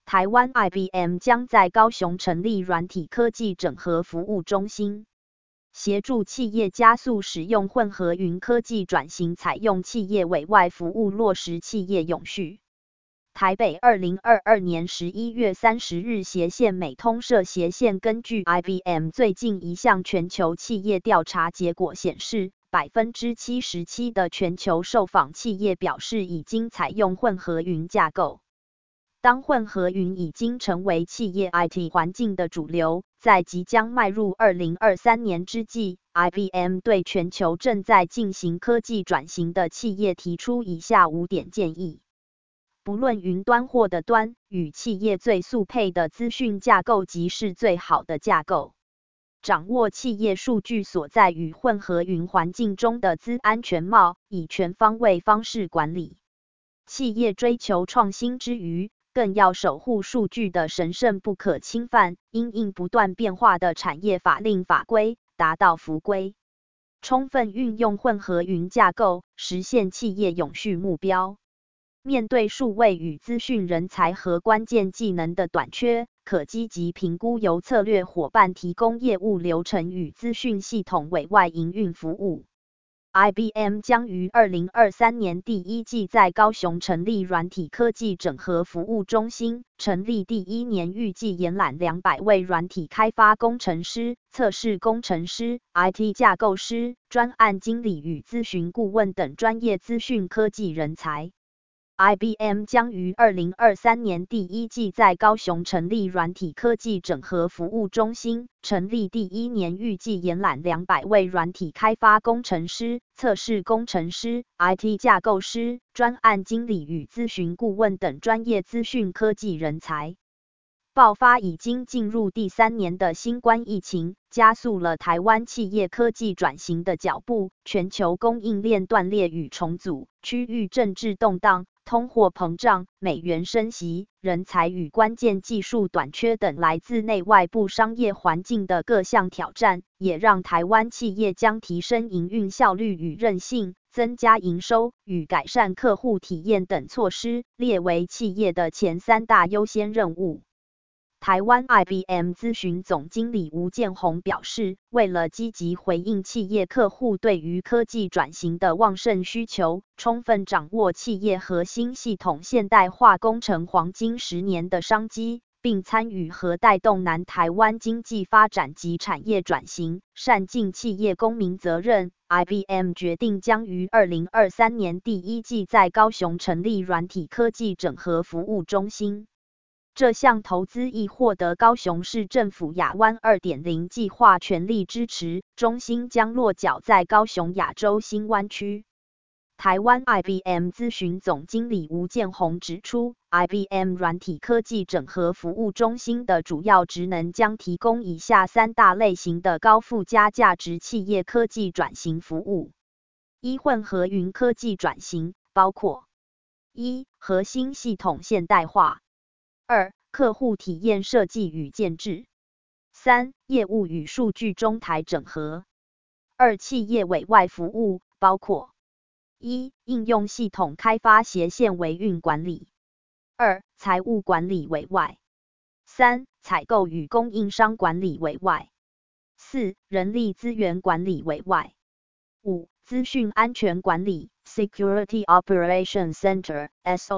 台湾 IBM 将在高雄成立软体科技整合服务中心，协助企业加速使用混合云科技转型，采用企业委外服务，落实企业永续。台北2022年11月30日协线美通社协线根据 IBM 最近一项全球企业调查结果显示，77%的全球受访企业表示已经采用混合云架构。当混合云已经成为企业 IT 环境的主流，在即将迈入2023年之际， IBM 对全球正在进行科技转型的企业提出以下5点建议。不论云端或的端，与企业最速配的资讯架构即是最好的架构。掌握企业数据所在与混合云环境中的资安全貌，以全方位方式管理。企业追求创新之余，更要守护数据的神圣不可侵犯，因应不断变化的产业法令法规，达到符规。充分运用混合云架构，实现企业永续目标。面对数位与资讯人才和关键技能的短缺，可积极评估由策略伙伴提供业务流程与资讯系统委外营运服务。IBM 将于2023年第一季在高雄成立软体科技整合服务中心，成立第一年预计延揽200位软体开发工程师、测试工程师、IT 架构师、专案经理与咨询顾问等专业资讯科技人才。IBM 将于2023年第一季在高雄成立软体科技整合服务中心，成立第一年预计延揽200位软体开发工程师、测试工程师、IT 架构师、专案经理与咨询顾问等专业资讯科技人才。爆发已经进入第3年的新冠疫情，加速了台湾企业科技转型的脚步，全球供应链断裂与重组，区域政治动荡，通货膨胀、美元升息、人才与关键技术短缺等来自内外部商业环境的各项挑战，也让台湾企业将提升营运效率与韧性、增加营收与改善客户体验等措施列为企业的前3大优先任务。台湾 IBM 咨询总经理吴建宏表示，为了积极回应企业客户对于科技转型的旺盛需求，充分掌握企业核心系统现代化工程黄金10年的商机，并参与和带动南台湾经济发展及产业转型，善尽企业公民责任。IBM 决定将于2023年第一季在高雄成立软体科技整合服务中心。这项投资亦获得高雄市政府亚湾 2.0 计划全力支持，中心将落脚在高雄亚洲新湾区。台湾 IBM 咨询总经理吴建宏指出， IBM 软体科技整合服务中心的主要职能将提供以下3大类型的高附加价值企业科技转型服务。一、混合云科技转型，包括1、核心系统现代化2、客户体验设计与建制3、业务与数据中台整合2、企业委外服务，包括1、应用系统开发协线维运管理2、财务管理委外3、采购与供应商管理委外4、人力资源管理委外5、资讯安全管理 Security Operations Center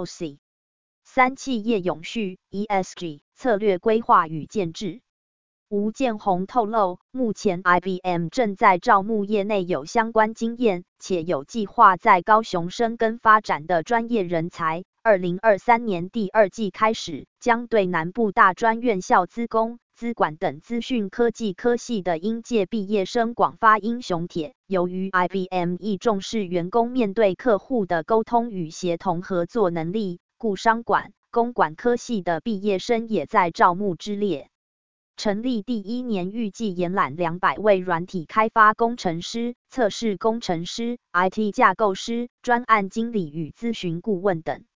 SOC3、企业永续 ESG 策略规划与建制。吴建宏透露，目前 IBM 正在招募业内有相关经验，且有计划在高雄生根发展的专业人才。2023年第2季开始，将对南部大专院校资工、资管等资讯科技科系的应届毕业生广发英雄帖。由于 IBM 亦重视员工面对客户的沟通与协同合作能力，故商管、公管科系的毕业生也在招募之列。成立第一年预计延揽200位软体开发工程师、测试工程师、IT 架构师、专案经理与咨询顾问等。